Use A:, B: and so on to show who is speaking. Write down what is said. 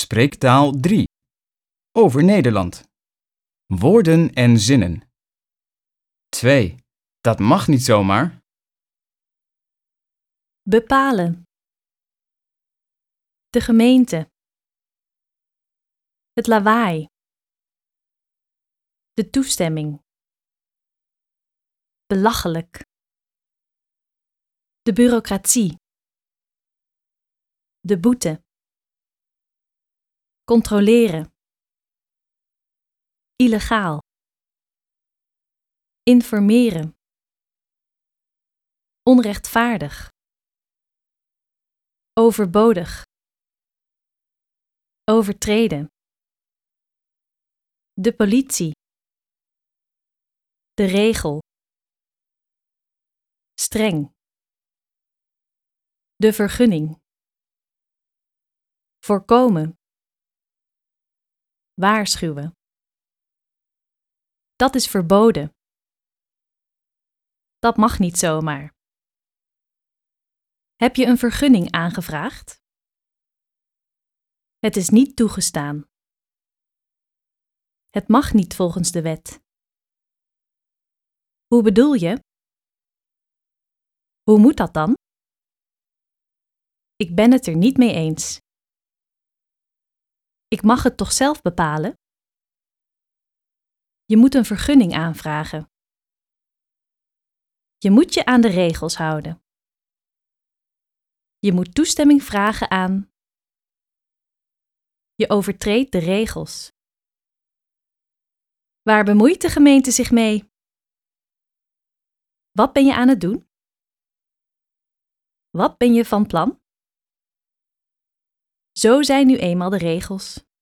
A: Spreektaal 3. Over Nederland. Woorden en zinnen. 2. Dat mag niet zomaar.
B: Bepalen. De gemeente. Het lawaai. De toestemming. Belachelijk. De bureaucratie. De boete. Controleren. Illegaal. Informeren. Onrechtvaardig. Overbodig. Overtreden. De politie. De regel. Streng. De vergunning. Voorkomen. Waarschuwen. Dat is verboden. Dat mag niet zomaar. Heb je een vergunning aangevraagd? Het is niet toegestaan. Het mag niet volgens de wet. Hoe bedoel je? Hoe moet dat dan? Ik ben het er niet mee eens. Ik mag het toch zelf bepalen? Je moet een vergunning aanvragen. Je moet je aan de regels houden. Je moet toestemming vragen aan. Je overtreedt de regels. Waar bemoeit de gemeente zich mee? Wat ben je aan het doen? Wat ben je van plan? Zo zijn nu eenmaal de regels.